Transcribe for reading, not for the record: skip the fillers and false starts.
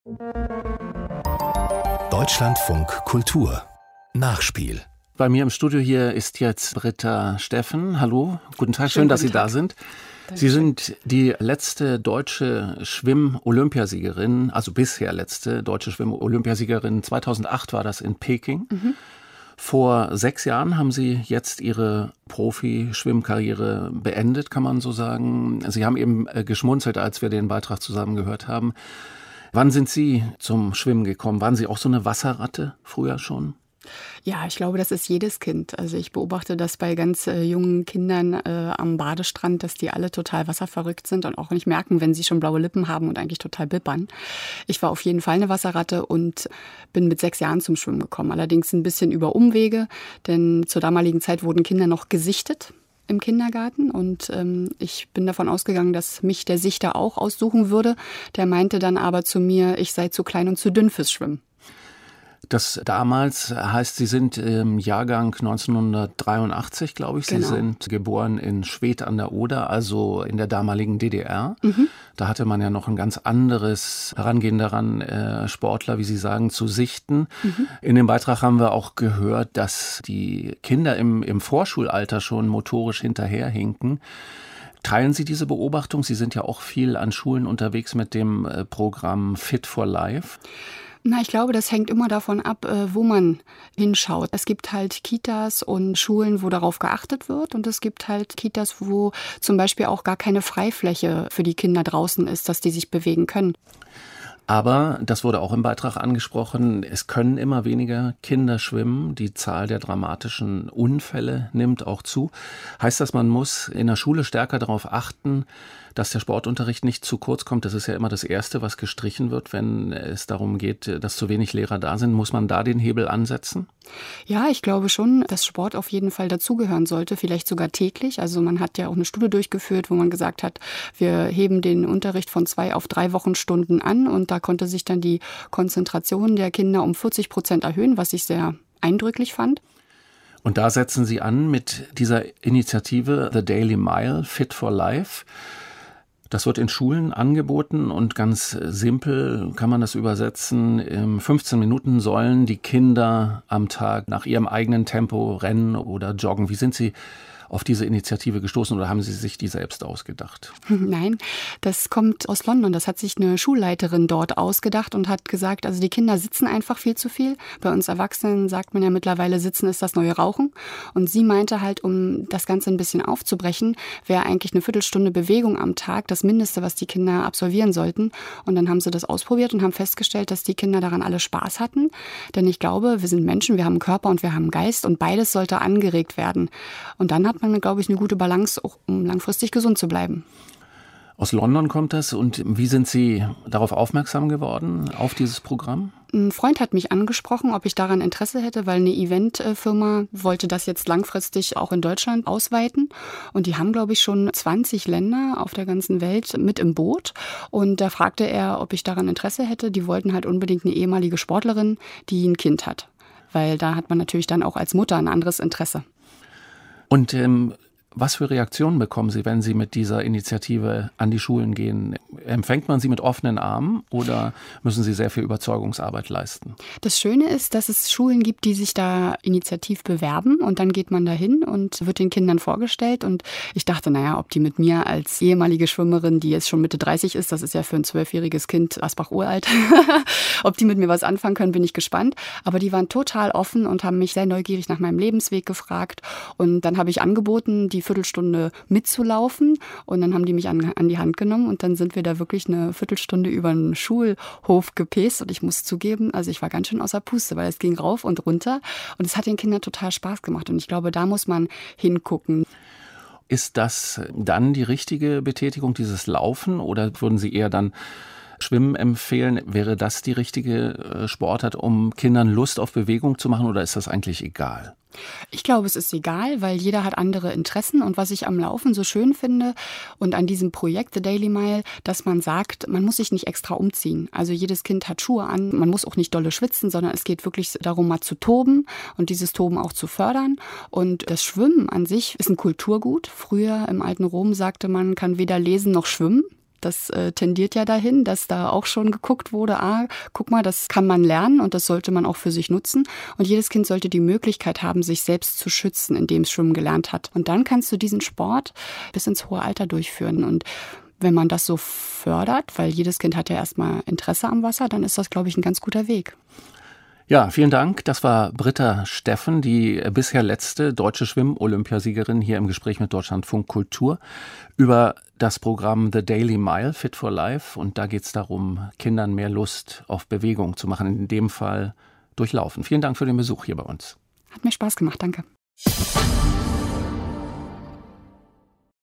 Deutschlandfunk Kultur Nachspiel. Bei mir im Studio hier ist jetzt Britta Steffen. Hallo, guten Tag, schön, dass Sie da sind. Sie sind die letzte deutsche Schwimm-Olympiasiegerin, also bisher letzte deutsche Schwimm-Olympiasiegerin. 2008 war das in Peking. Vor 6 Jahren haben Sie jetzt Ihre Profi-Schwimmkarriere beendet, kann man so sagen. Sie haben eben geschmunzelt, als wir den Beitrag zusammen gehört haben. Wann sind Sie zum Schwimmen gekommen? Waren Sie auch so eine Wasserratte früher schon? Ja, ich glaube, das ist jedes Kind. Also ich beobachte das bei ganz jungen Kindern am Badestrand, dass die alle total wasserverrückt sind und auch nicht merken, wenn sie schon blaue Lippen haben und eigentlich total bibbern. Ich war auf jeden Fall eine Wasserratte und bin mit 6 Jahren zum Schwimmen gekommen. Allerdings ein bisschen über Umwege, denn zur damaligen Zeit wurden Kinder noch gesichtet im Kindergarten und ich bin davon ausgegangen, dass mich der Sichter auch aussuchen würde. Der meinte dann aber zu mir, ich sei zu klein und zu dünn fürs Schwimmen. Das damals heißt, Sie sind im Jahrgang 1983, glaube ich. Genau. Sie sind geboren in Schwedt an der Oder, also in der damaligen DDR. Da hatte man ja noch ein ganz anderes Herangehen daran, Sportler, wie Sie sagen, zu sichten. In dem Beitrag haben wir auch gehört, dass die Kinder im Vorschulalter schon motorisch hinterherhinken. Teilen Sie diese Beobachtung? Sie sind ja auch viel an Schulen unterwegs mit dem Programm Fit for Life. Na, ich glaube, das hängt immer davon ab, wo man hinschaut. Es gibt halt Kitas und Schulen, wo darauf geachtet wird. Und es gibt halt Kitas, wo zum Beispiel auch gar keine Freifläche für die Kinder draußen ist, dass die sich bewegen können. Aber, das wurde auch im Beitrag angesprochen, es können immer weniger Kinder schwimmen. Die Zahl der dramatischen Unfälle nimmt auch zu. Heißt das, man muss in der Schule stärker darauf achten, dass der Sportunterricht nicht zu kurz kommt? Das ist ja immer das Erste, was gestrichen wird, wenn es darum geht, dass zu wenig Lehrer da sind. Muss man da den Hebel ansetzen? Ja, ich glaube schon, dass Sport auf jeden Fall dazugehören sollte, vielleicht sogar täglich. Also man hat ja auch eine Studie durchgeführt, wo man gesagt hat, wir heben den Unterricht von 2 auf 3 Wochenstunden an und da konnte sich dann die Konzentration der Kinder um 40% erhöhen, was ich sehr eindrücklich fand. Und da setzen Sie an mit dieser Initiative The Daily Mile, Fit for Life. Das wird in Schulen angeboten und ganz simpel kann man das übersetzen. In 15 Minuten sollen die Kinder am Tag nach ihrem eigenen Tempo rennen oder joggen. Wie sind Sie auf diese Initiative gestoßen oder haben Sie sich die selbst ausgedacht? Nein, das kommt aus London. Das hat sich eine Schulleiterin dort ausgedacht und hat gesagt, also die Kinder sitzen einfach viel zu viel. Bei uns Erwachsenen sagt man ja mittlerweile, Sitzen ist das neue Rauchen. Und sie meinte halt, um das Ganze ein bisschen aufzubrechen, wäre eigentlich eine Viertelstunde Bewegung am Tag das Mindeste, was die Kinder absolvieren sollten. Und dann haben sie das ausprobiert und haben festgestellt, dass die Kinder daran alle Spaß hatten. Denn ich glaube, wir sind Menschen, wir haben einen Körper und wir haben einen Geist und beides sollte angeregt werden. Und dann hat man, glaube ich, eine gute Balance, auch um langfristig gesund zu bleiben. Aus London kommt das. Und wie sind Sie darauf aufmerksam geworden, auf dieses Programm? Ein Freund hat mich angesprochen, ob ich daran Interesse hätte, weil eine Eventfirma wollte das jetzt langfristig auch in Deutschland ausweiten. Und die haben, glaube ich, schon 20 Länder auf der ganzen Welt mit im Boot. Und da fragte er, ob ich daran Interesse hätte. Die wollten halt unbedingt eine ehemalige Sportlerin, die ein Kind hat. Weil da hat man natürlich dann auch als Mutter ein anderes Interesse. Und was für Reaktionen bekommen Sie, wenn Sie mit dieser Initiative an die Schulen gehen? Empfängt man Sie mit offenen Armen oder müssen Sie sehr viel Überzeugungsarbeit leisten? Das Schöne ist, dass es Schulen gibt, die sich da initiativ bewerben und dann geht man dahin und wird den Kindern vorgestellt. Und ich dachte, naja, ob die mit mir als ehemalige Schwimmerin, die jetzt schon Mitte 30 ist, das ist ja für ein 12-jähriges Kind Asbach uralt, ob die mit mir was anfangen können, bin ich gespannt. Aber die waren total offen und haben mich sehr neugierig nach meinem Lebensweg gefragt. Und dann habe ich angeboten, die Viertelstunde mitzulaufen und dann haben die mich an die Hand genommen und dann sind wir da wirklich eine Viertelstunde über den Schulhof gepäst und ich muss zugeben, also ich war ganz schön außer Puste, weil es ging rauf und runter und es hat den Kindern total Spaß gemacht und ich glaube, da muss man hingucken. Ist das dann die richtige Betätigung, dieses Laufen, oder würden Sie eher dann Schwimmen empfehlen? Wäre das die richtige Sportart, um Kindern Lust auf Bewegung zu machen, oder ist das eigentlich egal? Ich glaube, es ist egal, weil jeder hat andere Interessen. Und was ich am Laufen so schön finde und an diesem Projekt The Daily Mile, dass man sagt, man muss sich nicht extra umziehen. Also jedes Kind hat Schuhe an, man muss auch nicht dolle schwitzen, sondern es geht wirklich darum, mal zu toben und dieses Toben auch zu fördern. Und das Schwimmen an sich ist ein Kulturgut. Früher im alten Rom sagte man, kann weder lesen noch schwimmen. Das tendiert ja dahin, dass da auch schon geguckt wurde, guck mal, das kann man lernen und das sollte man auch für sich nutzen. Und jedes Kind sollte die Möglichkeit haben, sich selbst zu schützen, indem es schwimmen gelernt hat. Und dann kannst du diesen Sport bis ins hohe Alter durchführen. Und wenn man das so fördert, weil jedes Kind hat ja erstmal Interesse am Wasser, dann ist das, glaube ich, ein ganz guter Weg. Ja, vielen Dank. Das war Britta Steffen, die bisher letzte deutsche Schwimm-Olympiasiegerin, hier im Gespräch mit Deutschlandfunk Kultur über das Programm The Daily Mile, Fit for Life. Und da geht es darum, Kindern mehr Lust auf Bewegung zu machen, in dem Fall durch Laufen. Vielen Dank für den Besuch hier bei uns. Hat mir Spaß gemacht, danke.